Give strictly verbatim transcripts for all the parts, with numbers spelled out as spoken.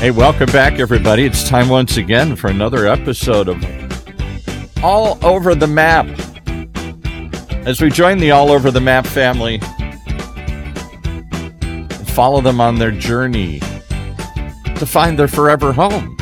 Hey, welcome back, everybody. It's time once again for another episode of All Over the Map. As we join the All Over the Map family and follow them on their journey to find their forever home.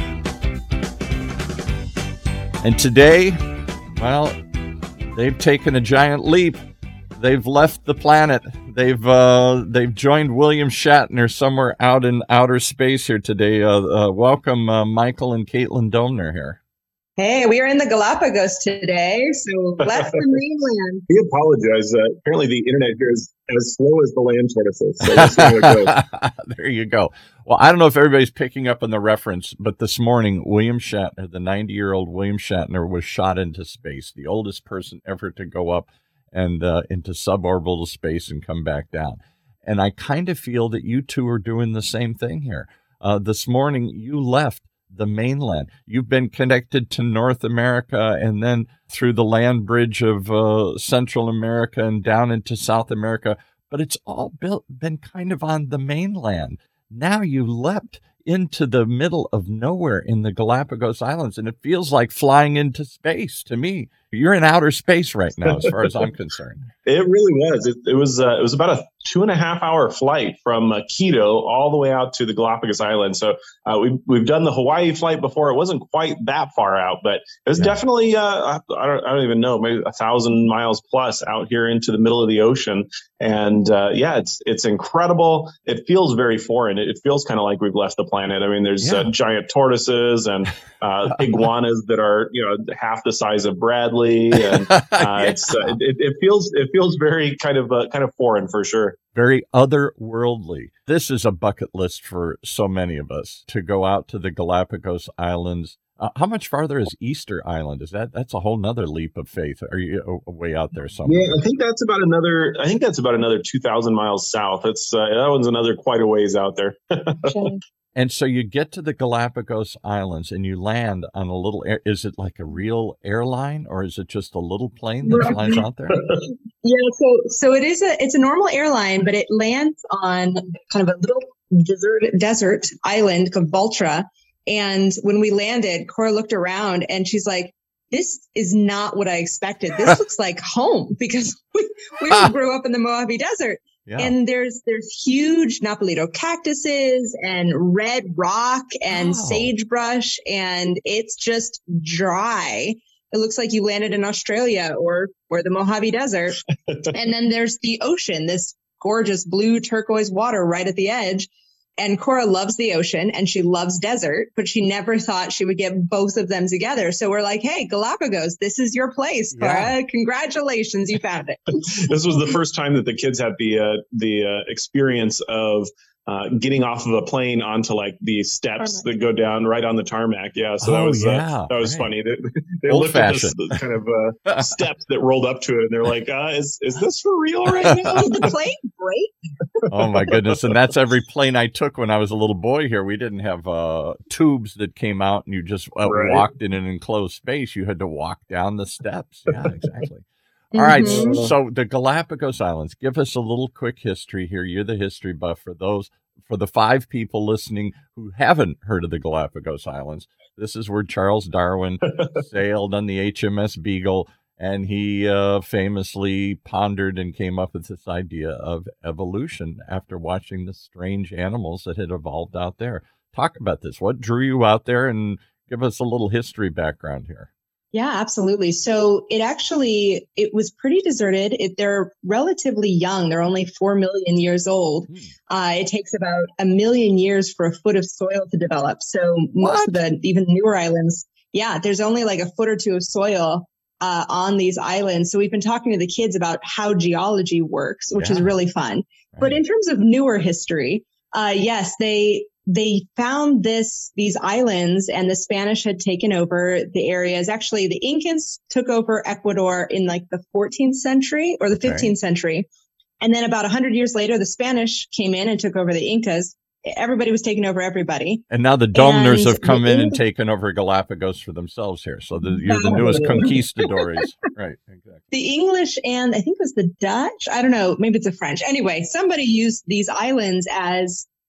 And today, well, they've taken a giant leap. They've left the planet. They've uh, they've joined William Shatner somewhere out in outer space here today. Uh, uh, welcome, uh, Michael and Caitlin Domner here. Hey, we are in the Galapagos today, so left the mainland. We apologize. Uh, apparently, the internet here is as slow as the land tortoises. So we'll see how it goes. There you go. Well, I don't know if everybody's picking up on the reference, but this morning, William Shatner, the ninety-year-old William Shatner, was shot into space, the oldest person ever to go up and uh, into suborbital space and come back down. And I kind of feel that you two are doing the same thing here. Uh, this morning, you left the mainland. You've been connected to North America and then through the land bridge of uh, Central America and down into South America, but it's all built, been kind of on the mainland. Now you leapt into the middle of nowhere in the Galapagos Islands, and it feels like flying into space to me. You're in outer space right now, as far as I'm concerned. It really was. It, it was. Uh, it was about a two and a half hour flight from uh, Quito all the way out to the Galapagos Islands. So uh, we've we've done the Hawaii flight before. It wasn't quite that far out, but it was yeah. definitely. Uh, I, I don't. I don't even know. Maybe a thousand miles plus out here into the middle of the ocean. And uh, yeah, it's it's incredible. It feels very foreign. It, it feels kind of like we've left the planet. I mean, there's yeah. uh, giant tortoises and uh, iguanas that are you know half the size of Bradley. And uh, yeah. it's uh, it, it feels it feels very kind of uh, kind of foreign for sure. Very otherworldly. This is a bucket list for so many of us to go out to the Galapagos Islands. Uh, how much farther is Easter Island? Is that that's a whole nother leap of faith? Are you uh, way out there somewhere? Yeah, I think that's about another. I think that's about another two thousand miles south. It's uh, that one's another quite a ways out there. And so you get to the Galapagos Islands and you land on a little air. Is it like a real airline or is it just a little plane that flies out there? Yeah, so so it is a it's a normal airline, but it lands on kind of a little desert desert island called Baltra. And when we landed, Cora looked around and she's like, "This is not what I expected. This looks like home," because we, we grew up in the Mojave Desert. Yeah. And there's there's huge Nopalito cactuses and red rock and oh. sagebrush, and it's just dry. It looks like you landed in Australia or or the Mojave Desert. And then there's the ocean, this gorgeous blue turquoise water right at the edge. And Cora loves the ocean and she loves desert, but she never thought she would get both of them together. So we're like, hey, Galapagos, this is your place, Cora. Yeah. Congratulations, you found it. This was the first time that the kids had the uh, the uh, experience of uh, getting off of a plane onto like the steps tarmac. that go down right on the tarmac. Yeah, so that oh, was yeah. uh, that was right. funny. They, they Old looked fashioned. at this kind of uh, steps that rolled up to it, and they're like, uh, "Is is this for real right now? Did the plane break?" Oh my goodness! And that's every plane I took when I was a little boy here. We didn't have uh, tubes that came out, and you just uh, right. walked in an enclosed space. You had to walk down the steps. Yeah, exactly. All right, mm-hmm. so, so the Galapagos Islands. Give us a little quick history here. You're the history buff for those. For the five people listening who haven't heard of the Galapagos Islands, this is where Charles Darwin sailed on the H M S Beagle, and he uh, famously pondered and came up with this idea of evolution after watching the strange animals that had evolved out there. Talk about this. What drew you out there, and give us a little history background here. Yeah, absolutely. So it actually, it was pretty deserted. It, they're relatively young. They're only four million years old. Hmm. Uh, it takes about a million years for a foot of soil to develop. So most What? of the even newer islands, yeah, there's only like a foot or two of soil uh, on these islands. So we've been talking to the kids about how geology works, which Yeah. is really fun. Right. But in terms of newer history, uh, yes, they they found this these islands, and the Spanish had taken over the areas. Actually, the Incans took over Ecuador in like the fourteenth century or the fifteenth Okay. century. And then about one hundred years later, the Spanish came in and took over the Incas. Everybody was taking over everybody. And now the Domners And have come the in Eng- and taken over Galapagos for themselves here. So the, you're the newest conquistadores. Right, exactly. The English and I think it was the Dutch. I don't know. Maybe it's the French. Anyway, somebody used these islands as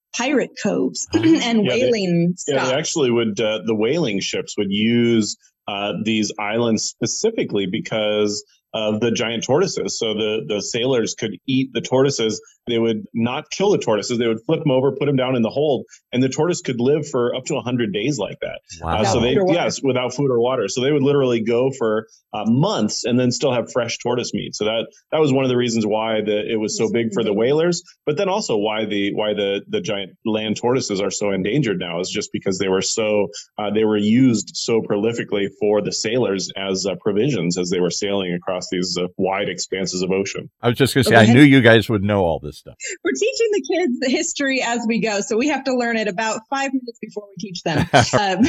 pirate coves and yeah, whaling they, yeah, stuff. they actually would, uh, the whaling ships would use uh, these islands specifically because of the giant tortoises. So the, the sailors could eat the tortoises. They would not kill the tortoises. They would flip them over, put them down in the hold, and the tortoise could live for up to one hundred days like that. Wow. Uh, so they, yes, without food or water. So they would literally go for uh, months and then still have fresh tortoise meat. So that, that was one of the reasons why the, it was so big for the whalers, but then also why the, why the, the giant land tortoises are so endangered now is just because they were so, uh, they were used so prolifically for the sailors as uh, provisions as they were sailing across these uh, wide expanses of ocean. I was just going to say, I knew you guys would know all this stuff. We're teaching the kids the history as we go, so we have to learn it about five minutes before we teach them. um,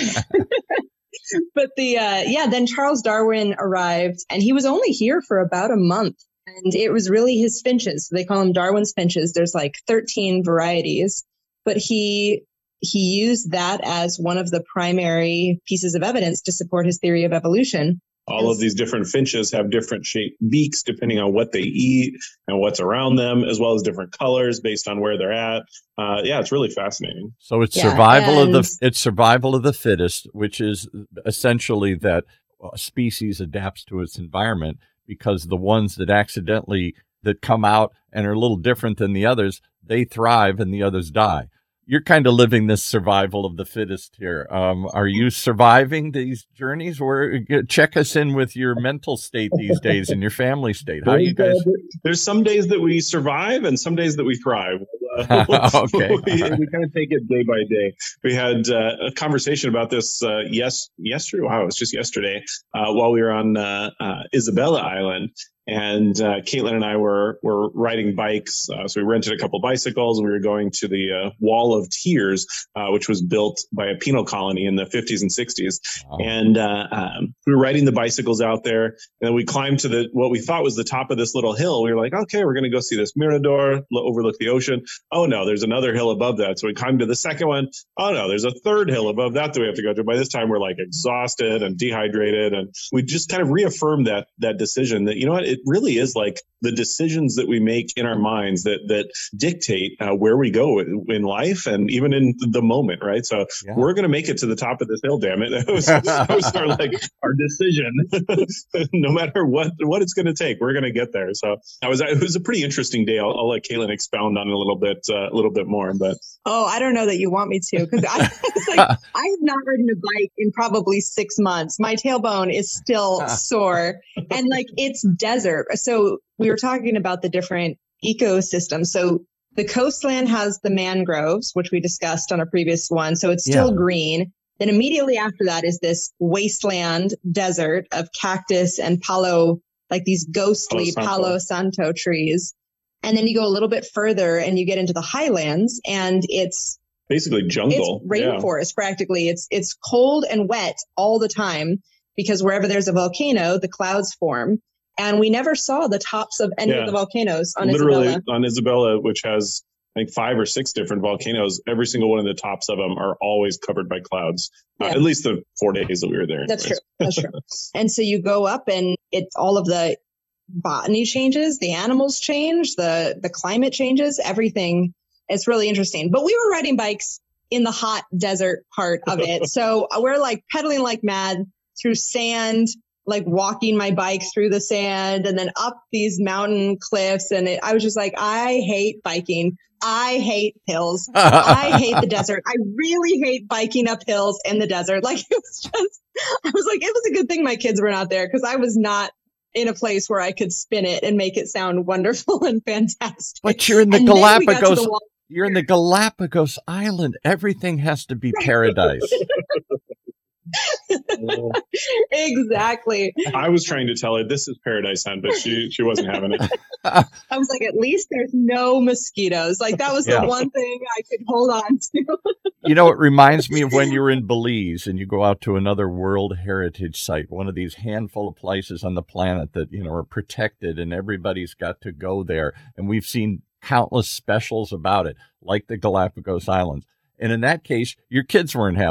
but the uh, yeah, then Charles Darwin arrived, and he was only here for about a month, and it was really his finches. So they call them Darwin's finches. There's like thirteen varieties, but he he used that as one of the primary pieces of evidence to support his theory of evolution. All of these different finches have different shaped beaks depending on what they eat and what's around them, as well as different colors based on where they're at. Uh, yeah, it's really fascinating. So it's yeah, survival and... of the it's survival of the fittest, which is essentially that a species adapts to its environment, because the ones that accidentally that come out and are a little different than the others, they thrive and the others die. You're kind of living this survival of the fittest here. Um, are you surviving these journeys? Or check us in with your mental state these days and your family state. How are you guys? There's some days that we survive and some days that we thrive. Uh, okay. we, we kind of take it day by day. We had uh, a conversation about this uh, yes, yesterday. Wow, it was just yesterday uh, while we were on uh, uh, Isabella Island. And uh, Caitlin and I were were riding bikes. Uh, so we rented a couple bicycles, and we were going to the uh, Wall of Tears, uh, which was built by a penal colony in the fifties and sixties. Wow. And uh, um, we were riding the bicycles out there, and then we climbed to the what we thought was the top of this little hill. We were like, okay, we're going to go see this mirador, overlook the ocean. Oh, no, there's another hill above that. So we climbed to the second one. Oh, no, there's a third hill above that that we have to go to. By this time, we're like exhausted and dehydrated. And we just kind of reaffirmed that that decision that, you know what, it really is like the decisions that we make in our minds that that dictate uh, where we go in life and even in the moment, right? So yeah. We're going to make it to the top of this hill, damn it. That was, that was our, like, our decision. No matter what what it's going to take, we're going to get there. So I was it was a pretty interesting day. I'll, I'll let Caitlin expound on it a little bit, uh, a little bit more. But oh, I don't know that you want me to, because I like, I have not ridden a bike in probably six months. My tailbone is still sore, and like it's desert. So we were talking about the different ecosystems. So the coastland has the mangroves, which we discussed on a previous one. So it's still yeah. green. Then immediately after that is this wasteland desert of cactus and palo, like these ghostly Palo Santo, Palo Santo trees. And then you go a little bit further and you get into the highlands, and it's basically jungle. It's rainforest yeah. practically. It's it's cold and wet all the time, because wherever there's a volcano, the clouds form. And we never saw the tops of any yeah. of the volcanoes on Literally Isabella. on Isabella, which has I think five or six different volcanoes. Every single one of the tops of them are always covered by clouds. Yeah. Uh, at least the four days that we were there. That's anyways. true. That's true. And so you go up, and it's all of the botany changes, the animals change, the the climate changes, everything. It's really interesting. But we were riding bikes in the hot desert part of it. So we're like pedaling like mad through sand, like walking my bike through the sand, and then up these mountain cliffs. And it, I was just like, I hate biking. I hate hills. I hate the desert. I really hate biking up hills in the desert. Like, it was just, I was like, it was a good thing my kids were not there, because I was not in a place where I could spin it and make it sound wonderful and fantastic. But you're in the and Galapagos. The you're in the Galapagos Island. Everything has to be paradise. Exactly. I was trying to tell her this is Paradise Hunt, but she she wasn't having it. I was like, at least there's no mosquitoes. Like, that was yeah. the one thing I could hold on to. You know, it reminds me of when you're in Belize and you go out to another World Heritage Site, one of these handful of places on the planet that, you know, are protected, and everybody's got to go there. And we've seen countless specials about it, like the Galapagos Islands. And in that case, your kids weren't having it.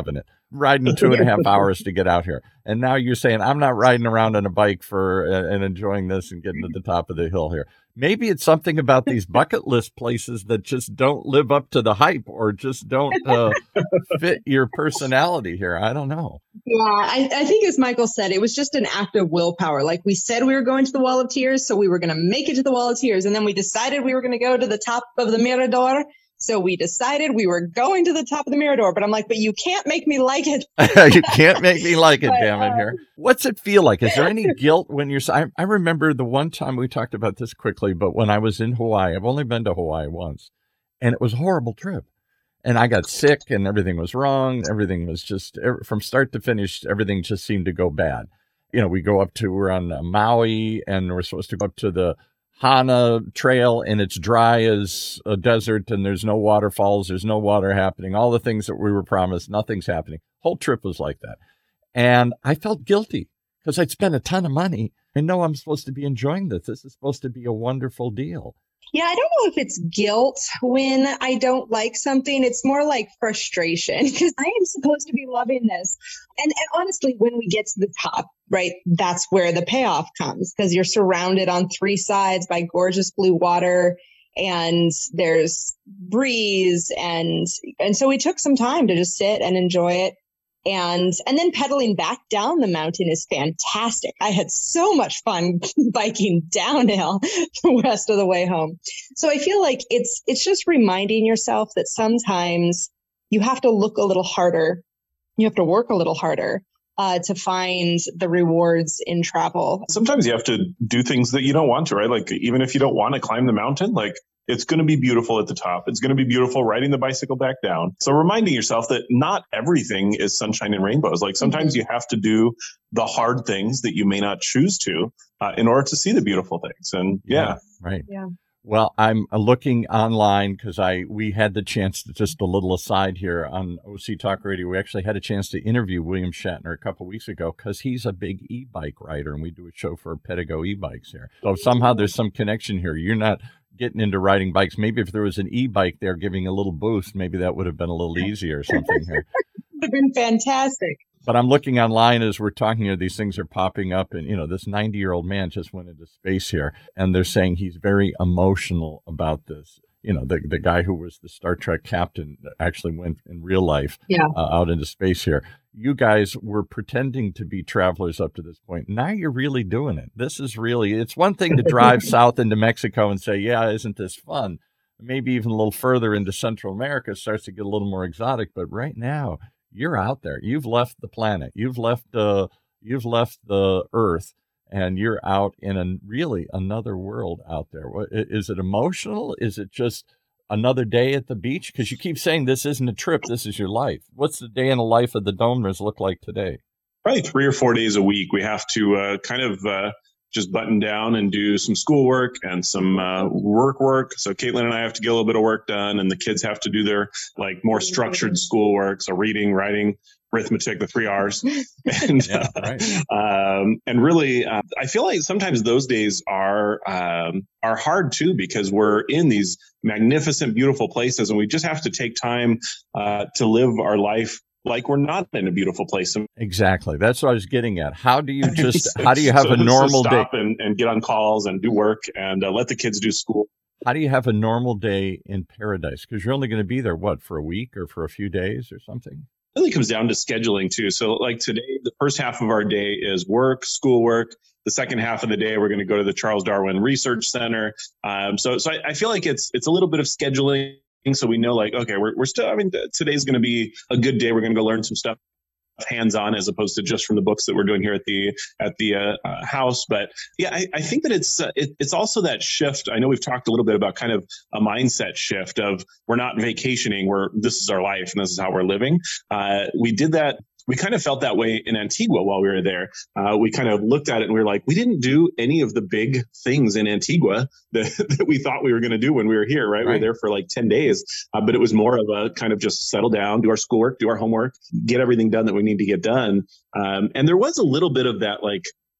riding two and a half hours to get out here. And now you're saying, I'm not riding around on a bike for uh, and enjoying this and getting to the top of the hill here. Maybe it's something about these bucket list places that just don't live up to the hype or just don't uh, fit your personality here. I don't know. Yeah, I, I think as Michael said, it was just an act of willpower. Like we said, we were going to the Wall of Tears, so we were going to make it to the Wall of Tears. And then we decided we were going to go to the top of the Mirador. So we decided we were going to the top of the Mirador, but I'm like, but you can't make me like it. You can't make me like it, but, damn it, uh, here. What's it feel like? Is there any guilt when you're, I, I remember the one time we talked about this quickly, but when I was in Hawaii, I've only been to Hawaii once, and it was a horrible trip. And I got sick and everything was wrong. Everything was just, from start to finish, everything just seemed to go bad. You know, we go up to, we're on Maui, and we're supposed to go up to the Hana Trail, and it's dry as a desert, and there's no waterfalls, there's no water happening, all the things that we were promised, nothing's happening. Whole trip was like that. And I felt guilty because I'd spent a ton of money. I know I'm supposed to be enjoying this. This is supposed to be a wonderful deal. Yeah, I don't know if it's guilt when I don't like something. It's more like frustration because I am supposed to be loving this. And, and honestly, when we get to the top, right, that's where the payoff comes because you're surrounded on three sides by gorgeous blue water and there's breeze. And, and so we took some time to just sit and enjoy it. And and then pedaling back down the mountain is fantastic. I had so much fun biking downhill the rest of the way home. So I feel like it's it's just reminding yourself that sometimes you have to look a little harder. You have to work a little harder uh, to find the rewards in travel. Sometimes you have to do things that you don't want to, right? Like even if you don't want to climb the mountain, like it's going to be beautiful at the top. It's going to be beautiful riding the bicycle back down. So reminding yourself that not everything is sunshine and rainbows. Like sometimes mm-hmm. you have to do the hard things that you may not choose to uh, in order to see the beautiful things. And yeah. yeah right. Yeah. Well, I'm looking online because I we had the chance to, just a little aside here on O C Talk Radio. We actually had a chance to interview William Shatner a couple of weeks ago because he's a big e-bike rider, and we do a show for Pedego e-bikes here. So somehow there's some connection here. You're not getting into riding bikes. Maybe if there was an e-bike there giving a little boost, maybe that would have been a little easier or something here. Would have been fantastic. But I'm looking online as we're talking here, these things are popping up. And, you know, this ninety-year-old man just went into space here, and they're saying he's very emotional about this. You know, the the guy who was the Star Trek captain actually went in real life yeah. uh, out into space here. You guys were pretending to be travelers up to this point. Now you're really doing it. This is really, it's one thing to drive south into Mexico and say, yeah, isn't this fun? Maybe even a little further into Central America starts to get a little more exotic. But right now, you're out there. You've left the planet. You've left uh, you've left the Earth, and you're out in a really another world out there. What, is it emotional? Is it just another day at the beach? Because you keep saying this isn't a trip. This is your life. What's the day in the life of the Domners look like today? Probably three or four days a week. We have to uh, kind of uh, just button down and do some schoolwork and some uh, work work. So Caitlin and I have to get a little bit of work done, and the kids have to do their like more structured schoolwork. So reading, writing, arithmetic, the three R's. And, yeah, right. um, and really, uh, I feel like sometimes those days are, um, are hard too, because we're in these magnificent, beautiful places, and we just have to take time, uh, to live our life like we're not in a beautiful place. Exactly. That's what I was getting at. How do you just, how do you have so, a normal so day? Stop and, and get on calls and do work and uh, let the kids do school. How do you have a normal day in paradise? Because you're only going to be there, what, for a week or for a few days or something? It really comes down to scheduling too. So like today, the first half of our day is work, schoolwork. The second half of the day, we're going to go to the Charles Darwin Research Center. Um, so so I, I feel like it's it's a little bit of scheduling. So we know like, okay, we're we're still, I mean, today's going to be a good day. We're going to go learn some stuff hands-on as opposed to just from the books that we're doing here at the at the uh, uh, house. But yeah, I, I think that it's uh, it, it's also that shift. I know we've talked a little bit about kind of a mindset shift of we're not vacationing, we're this is our life and this is how we're living. Uh, we did that. We kind of felt that way in Antigua while we were there. Uh, we kind of looked at it and we were like, we didn't do any of the big things in Antigua that, that we thought we were going to do when we were here, right? right? We were there for like ten days, uh, but it was more of a kind of just settle down, do our schoolwork, do our homework, get everything done that we need to get done. Um, and there was a little bit of that, like,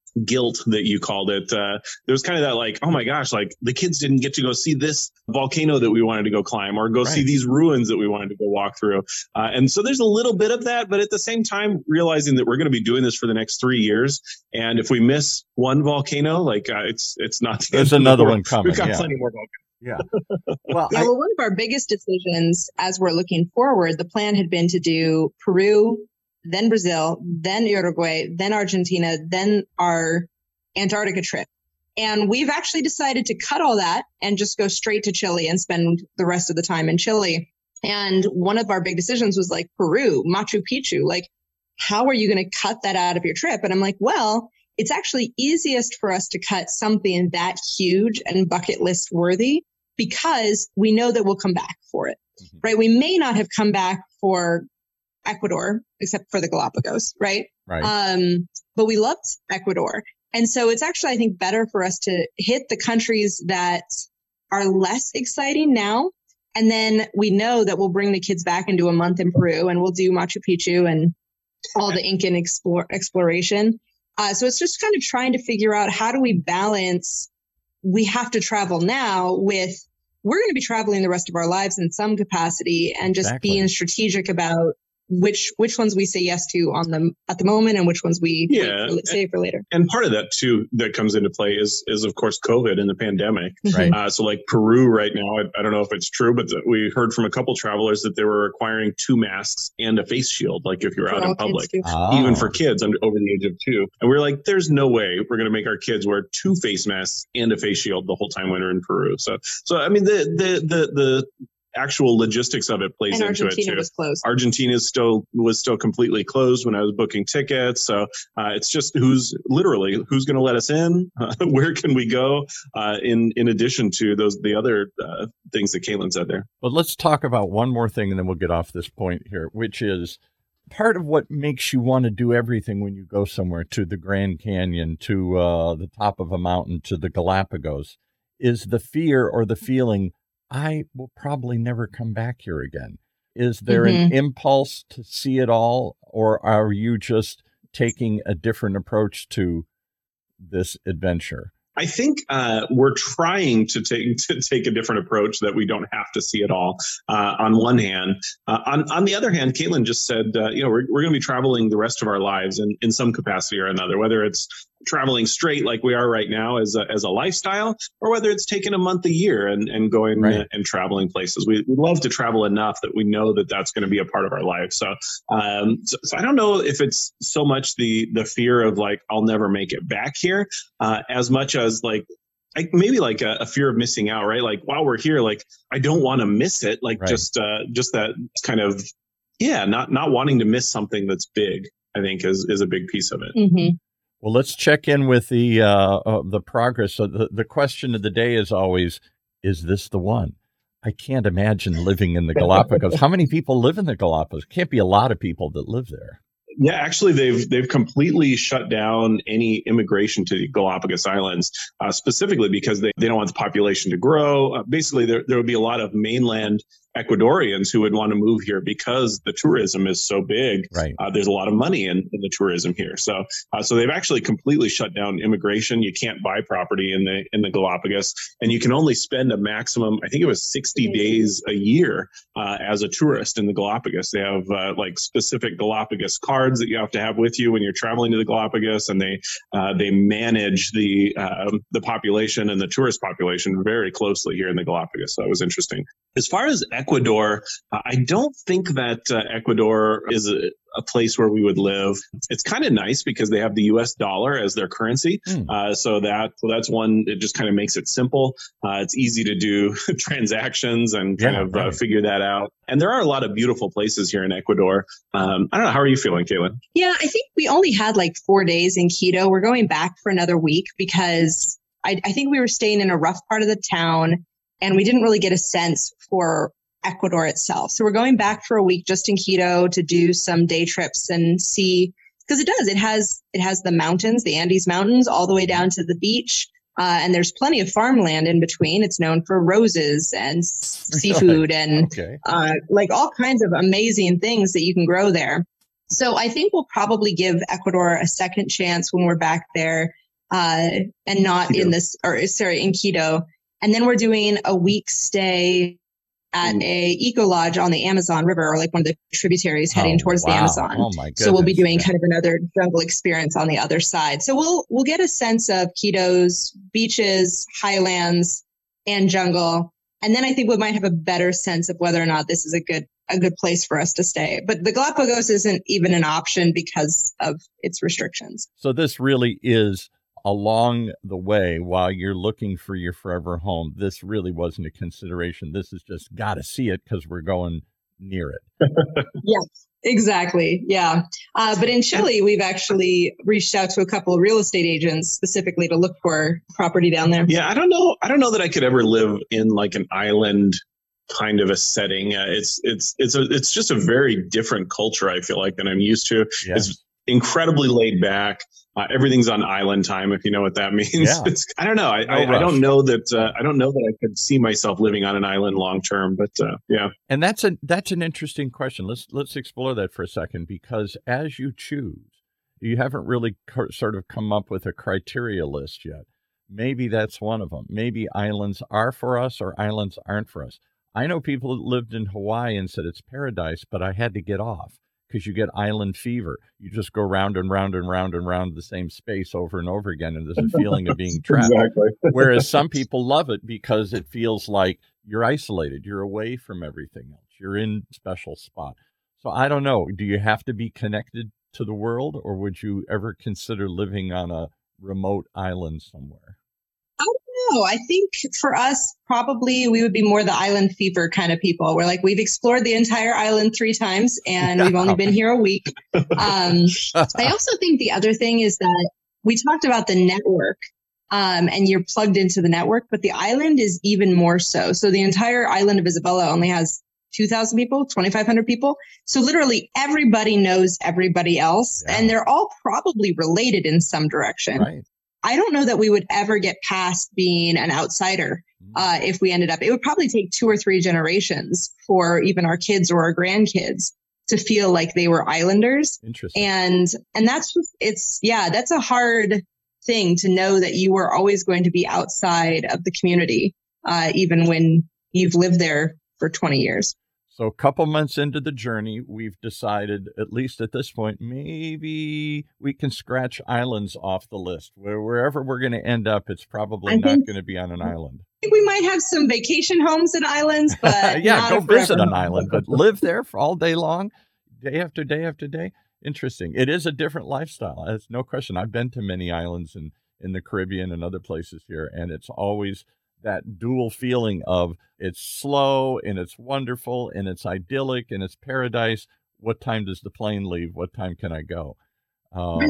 guilt that you called it. Uh, there was kind of that like, oh my gosh, like the kids didn't get to go see this volcano that we wanted to go climb or go right. see these ruins that we wanted to go walk through. Uh, and so there's a little bit of that, but at the same time, realizing that we're going to be doing this for the next three years. And if we miss one volcano, like uh, it's, it's not. There's another one coming. We've got yeah. plenty more volcanoes. Yeah. Well, yeah, I, well, one of our biggest decisions as we're looking forward, the plan had been to do Peru, then Brazil, then Uruguay, then Argentina, then our Antarctica trip. And we've actually decided to cut all that and just go straight to Chile and spend the rest of the time in Chile. And one of our big decisions was like Peru, Machu Picchu, like, how are you going to cut that out of your trip? And I'm like, well, it's actually easiest for us to cut something that huge and bucket list worthy because we know that we'll come back for it, mm-hmm. right? We may not have come back for Ecuador, except for the Galapagos, right? Right. Um, but we loved Ecuador. And so it's actually, I think, better for us to hit the countries that are less exciting now. And then we know that we'll bring the kids back and do a month in Peru and we'll do Machu Picchu and all the Incan explore, exploration. Uh, so it's just kind of trying to figure out how do we balance, we have to travel now with, we're going to be traveling the rest of our lives in some capacity and just Exactly. being strategic about which which ones we say yes to on them at the moment and which ones we yeah. wait for, save for later. And part of that too that comes into play is is of course COVID and the pandemic. Right. Uh, so like Peru right now, I, I don't know if it's true, but the, we heard from a couple travelers that they were requiring two masks and a face shield, like if you're For out all in public, kids too. Oh. even for kids under over the age of two. And we we're like, there's no way we're going to make our kids wear two face masks and a face shield the whole time when we're in Peru. So so I mean the the the the actual logistics of it plays And into Argentina it too. was closed. Argentina is still was still completely closed when I was booking tickets. So uh, it's just who's literally who's going to let us in, uh, where can we go? Uh, in in addition to those the other uh, things that Caitlin said there. But let's talk about one more thing, and then we'll get off this point here, which is part of what makes you want to do everything when you go somewhere, to the Grand Canyon, to uh, the top of a mountain, to the Galapagos, is the fear or the feeling, I will probably never come back here again. Is there mm-hmm. an impulse to see it all, or are you just taking a different approach to this adventure? I think uh, we're trying to take to take a different approach that we don't have to see it all. Uh, on one hand, uh, on on the other hand, Caitlin just said, uh, you know, we're we're going to be traveling the rest of our lives in, in some capacity or another, whether it's traveling straight like we are right now as a, as a lifestyle, or whether it's taking a month a year and, and going right. and traveling places. We, we love to travel enough that we know that that's going to be a part of our life. So, um, so, so I don't know if it's so much the, the fear of like, I'll never make it back here, uh, as much as like, like maybe like a, a fear of missing out, right? Like while we're here, like, I don't want to miss it. Like right. just, uh, just that kind of, yeah, not, not wanting to miss something that's big, I think is, is a big piece of it. Mm-hmm. Well, let's check in with the uh, uh, the progress. So the, the question of the day is always, is this the one? I can't imagine living in the Galapagos. How many people live in the Galapagos? Can't be a lot of people that live there. Yeah, actually, they've they've completely shut down any immigration to the Galapagos Islands, uh, specifically because they, they don't want the population to grow. Uh, basically, there there would be a lot of mainland Ecuadorians who would want to move here because the tourism is so big. Right. Uh, there's a lot of money in, in the tourism here. So uh, so they've actually completely shut down immigration. You can't buy property in the in the Galapagos, and you can only spend a maximum, I think it was sixty days a year uh, as a tourist in the Galapagos. They have uh, like specific Galapagos cards that you have to have with you when you're traveling to the Galapagos, and they uh, they manage the uh, the population and the tourist population very closely here in the Galapagos. So that was interesting. As far as Ecuador, uh, I don't think that uh, Ecuador is a, a place where we would live. It's kind of nice because they have the U S dollar as their currency. Mm. Uh, so that so that's one, it just kind of makes it simple. Uh, it's easy to do transactions and kind yeah, of right. uh, figure that out. And there are a lot of beautiful places here in Ecuador. Um, I don't know. How are you feeling, Caitlin? Yeah, I think we only had like four days in Quito. We're going back for another week because I, I think we were staying in a rough part of the town and we didn't really get a sense for Ecuador itself. So we're going back for a week just in Quito to do some day trips and see, because it does, it has, it has the mountains, the Andes Mountains, all the way down to the beach. Uh, and there's plenty of farmland in between. It's known for roses and seafood and okay. uh, like all kinds of amazing things that you can grow there. So I think we'll probably give Ecuador a second chance when we're back there. uh, and not Quito. in this, or sorry, in Quito. And then we're doing a week stay at mm. a eco lodge on the Amazon River, or like one of the tributaries heading oh, towards wow. the Amazon. Oh my goodness. So we'll be doing kind of another jungle experience on the other side. So we'll we'll get a sense of Quito's beaches, highlands, and jungle. And then I think we might have a better sense of whether or not this is a good a good place for us to stay. But the Galapagos isn't even an option because of its restrictions. So this really is along the way while you're looking for your forever home. This really wasn't a consideration. This is just got to see it because we're going near it. Yes, exactly. Yeah. Uh, but in Chile, we've actually reached out to a couple of real estate agents specifically to look for property down there. Yeah, I don't know. I don't know that I could ever live in like an island kind of a setting. Uh, it's it's it's a it's just a very different culture, I feel like, than I'm used to. Yes. It's incredibly laid back. Uh, everything's on island time, if you know what that means. Yeah. It's, I don't know. I, No I, I rush. don't know that. Uh, I don't know that I could see myself living on an island long term. But uh, yeah, And that's a that's an interesting question. Let's let's explore that for a second, because as you choose, you haven't really co- sort of come up with a criteria list yet. Maybe that's one of them. Maybe islands are for us or islands aren't for us. I know people that lived in Hawaii and said it's paradise, but I had to get off because you get island fever. You just go round and round and round and round the same space over and over again, and there's a feeling of being trapped. Exactly. Whereas some people love it because it feels like you're isolated. You're away from everything else. You're in a special spot. So I don't know. Do you have to be connected to the world, or would you ever consider living on a remote island somewhere? No, I think for us, probably we would be more the island fever kind of people. We're like, we've explored the entire island three times and we've only been here a week. Um, I also think the other thing is that we talked about the network um, and you're plugged into the network, but the island is even more so. So the entire island of Isabela only has two thousand people, twenty-five hundred people. So literally everybody knows everybody else, Yeah. and they're all probably related in some direction. Right. I don't know that we would ever get past being an outsider uh, if we ended up. It would probably take two or three generations for even our kids or our grandkids to feel like they were islanders. Interesting. And and that's just, it's, yeah, that's a hard thing to know that you are always going to be outside of the community, uh, even when you've lived there for twenty years. So a couple months into the journey, we've decided, at least at this point, maybe we can scratch islands off the list. Where wherever we're going to end up, it's probably I not think- going to be on an island. I think we might have some vacation homes and islands, but yeah, not go a forever visit an home. island, but live there for all day long, day after day after day. Interesting. It is a different lifestyle. It's no question. I've been to many islands in, in the Caribbean and other places here, and it's always that dual feeling of it's slow and it's wonderful and it's idyllic and it's paradise. What time does the plane leave? What time can I go? Uh,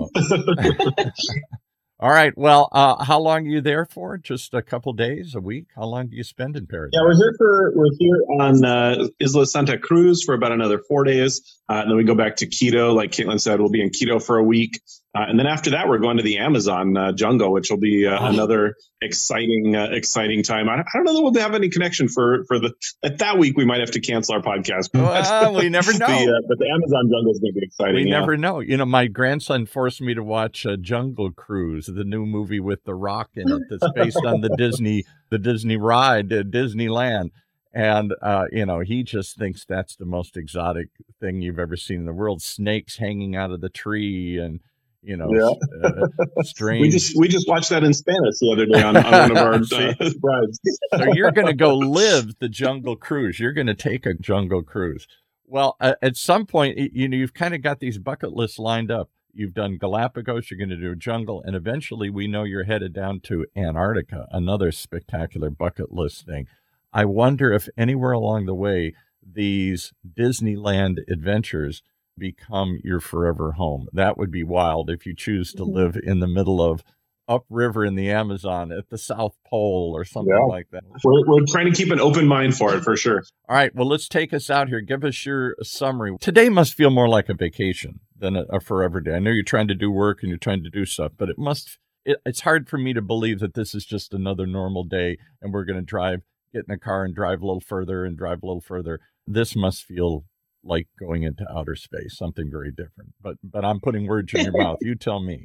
all right. Well, uh, how long are you there for? Just a couple days, a week? How long do you spend in paradise? Yeah, we're here for we're here on uh, Isla Santa Cruz for about another four days, uh, and then we go back to Quito. Like Caitlin said, we'll be in Quito for a week, uh, and then after that, we're going to the Amazon uh, jungle, which will be uh, Oh. another exciting, uh, exciting time. I, I don't know that we'll have any connection for for the at that week. We might have to cancel our podcast. Well, we never know. the, uh, but the Amazon jungle is going to be exciting. We yeah. never know. You know, my grandson forced me to watch uh, Jungle Cruise, the new movie with The Rock in it that's based on the Disney the Disney ride at Disneyland. And, uh, you know, he just thinks that's the most exotic thing you've ever seen in the world. Snakes hanging out of the tree and, you know, Yeah. uh, strange. We just we just watched that in Spanish the other day on, on one of our See? uh, rides. So you're going to go live the Jungle Cruise. You're going to take a Jungle Cruise. Well, uh, at some point, y- you know, you've kind of got these bucket lists lined up. You've done Galapagos, you're going to do jungle, and eventually we know you're headed down to Antarctica, another spectacular bucket list thing. I wonder if anywhere along the way, these Disneyland adventures become your forever home. That would be wild if you choose to live in the middle of upriver in the Amazon at the South Pole or something Yeah. like that. We're, we're trying to keep an open mind for it, for sure. All right, well, let's take us out here. Give us your summary. Today must feel more like a vacation than a, a forever day. I know you're trying to do work and you're trying to do stuff, but it must, it, it's hard for me to believe that this is just another normal day and we're going to drive, get in a car and drive a little further and drive a little further. This must feel like going into outer space, something very different. But but I'm putting words in your mouth. You tell me.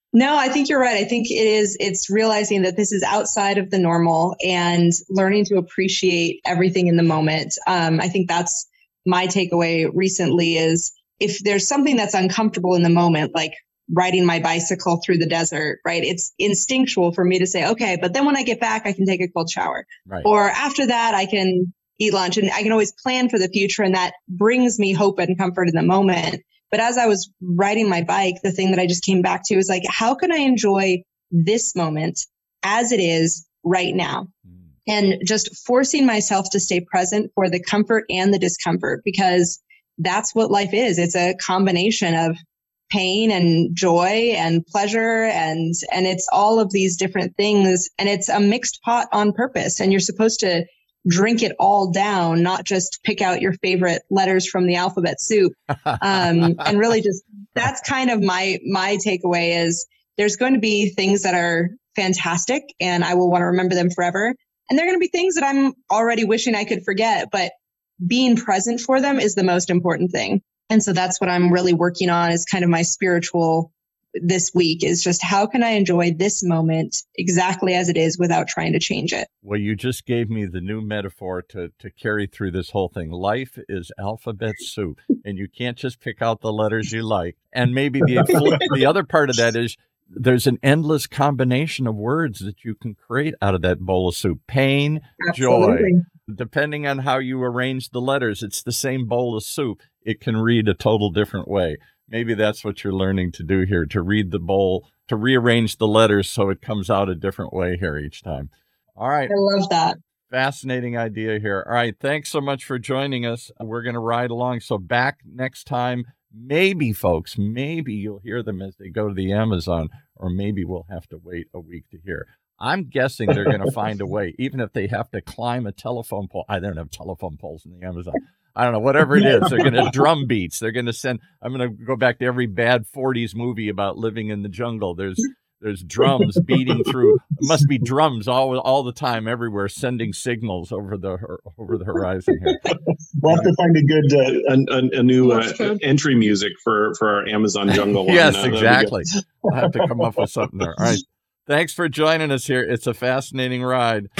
No, I think you're right. I think it is, it's realizing that this is outside of the normal and learning to appreciate everything in the moment. Um, I think that's my takeaway recently is if there's something that's uncomfortable in the moment, like riding my bicycle through the desert, right? It's instinctual for me to say, okay, but then when I get back, I can take a cold shower. Right. Or after that, I can eat lunch, and I can always plan for the future. And that brings me hope and comfort in the moment. But as I was riding my bike, the thing that I just came back to is like, how can I enjoy this moment as it is right now? Mm. And just forcing myself to stay present for the comfort and the discomfort, because that's what life is. It's a combination of pain and joy and pleasure. And, and it's all of these different things. And it's a mixed pot on purpose. And you're supposed to drink it all down, not just pick out your favorite letters from the alphabet soup. Um, and really just, that's kind of my, my takeaway is there's going to be things that are fantastic and I will want to remember them forever. And there are going to be things that I'm already wishing I could forget, but being present for them is the most important thing. And so that's what I'm really working on is kind of my spiritual this week is just how can I enjoy this moment exactly as it is without trying to change it? Well, you just gave me the new metaphor to, to carry through this whole thing. Life is alphabet soup, and you can't just pick out the letters you like. And maybe the the other part of that is there's an endless combination of words that you can create out of that bowl of soup. Pain, Absolutely. Joy. Depending on how you arrange the letters, it's the same bowl of soup. It can read a total different way. Maybe that's what you're learning to do here, to read the bowl, to rearrange the letters so it comes out a different way here each time. All right. I love that. Fascinating idea here. All right. Thanks so much for joining us. We're going to ride along. So back next time, maybe, folks, maybe you'll hear them as they go to the Amazon, or maybe we'll have to wait a week to hear. I'm guessing they're going to find a way, even if they have to climb a telephone pole. I don't have telephone poles in the Amazon. I don't know, whatever it is. They're going to drum beats. They're going to send, I'm going to go back to every bad forties movie about living in the jungle. There's there's drums beating through. It must be drums all all the time everywhere, sending signals over the over the horizon here. We'll have to find a good, uh, a, a new uh, entry music for, for our Amazon jungle one. Yes, uh, exactly. I'll have to come up with something there. All right. Thanks for joining us here. It's a fascinating ride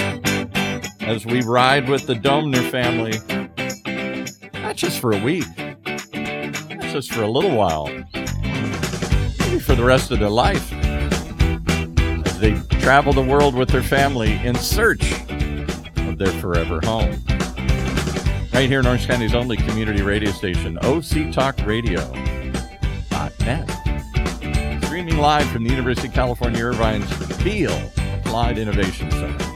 as we ride with the Domner family. Not just for a week, not just for a little while, maybe for the rest of their life, as they travel the world with their family in search of their forever home. Right here in Orange County's only community radio station, O C Talk Radio dot net. Streaming live from the University of California, Irvine's Beall Applied Innovation Center.